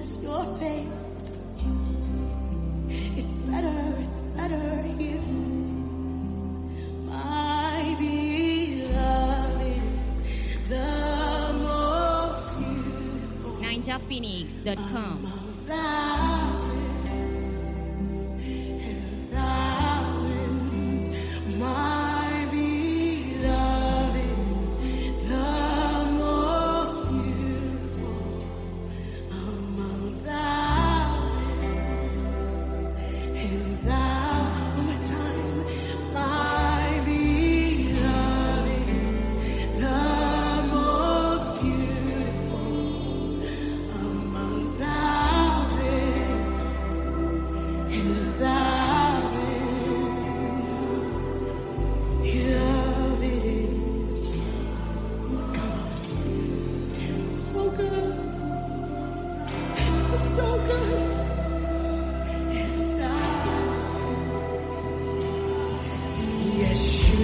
your face. It's better here. My beloved is the most beautiful. NinjaPhoenix.com. Thousands and thousands, my beloved is the most beautiful among thousands and thousands. One more time, my beloved is the most beautiful among thousands and thousands. Beloved is, come on, it's so good, it's so good. And yes,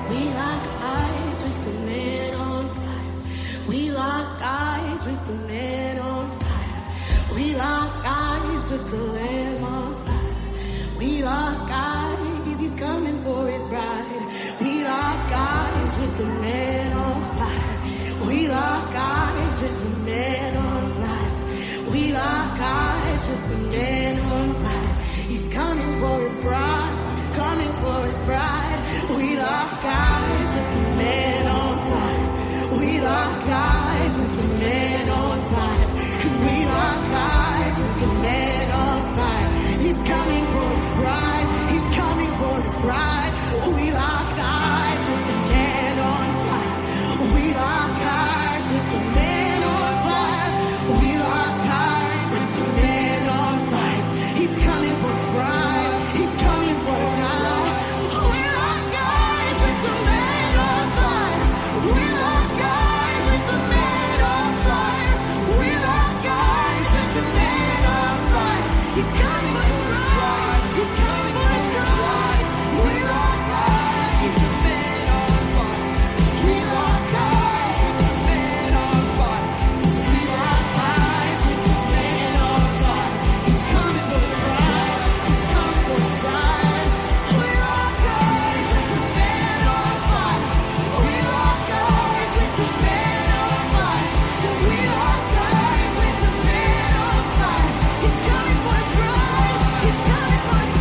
We lock eyes with the man on fire. We lock eyes with the man on fire. We lock eyes with the Lamb on fire. We lock eyes, he's coming for his bride. We lock eyes with the man on fire. We lock eyes with the man on fire. We lock eyes with the man on fire. He's coming for his bride, coming for his bride. We lock eyes with the man on fire. We lock eyes with the man on fire. We lock eyes with the man on fire. He's coming for his bride. He's coming for his bride. We lock eyes with the man on fire. We lock eyes with the man on fire. We lock eyes with the man on fire. He's coming for his bride. He's coming for his bride. We lock eyes with the man on fire. We lock eyes with the man on fire. We lock eyes with the man on fire. He's coming for his bride. He's coming for his bride. We lock eyes with the man on fire. We lock eyes with the man on fire. We lock eyes with the man on fire. He's coming for his bride. He's coming for his bride. We lock eyes with the man on fire. We lock eyes with the man on fire. We lock eyes with the man on fire. He's coming for his bride. He's coming for his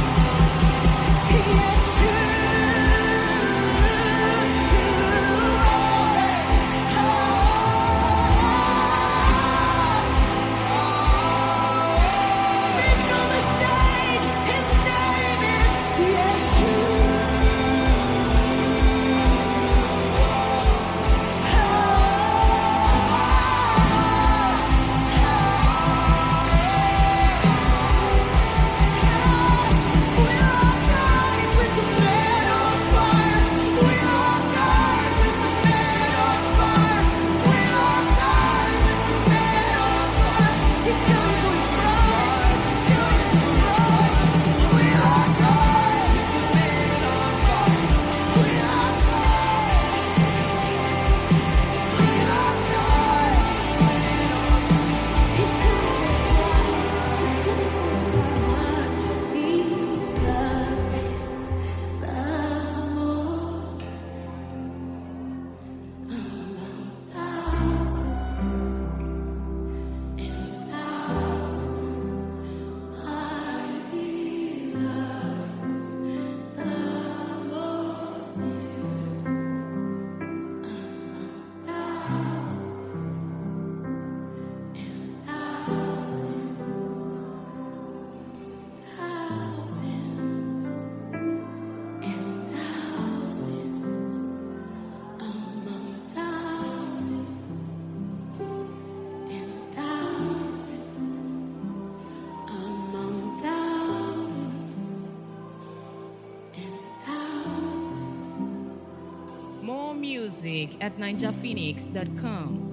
yes, More music at ninjaphoenix.com.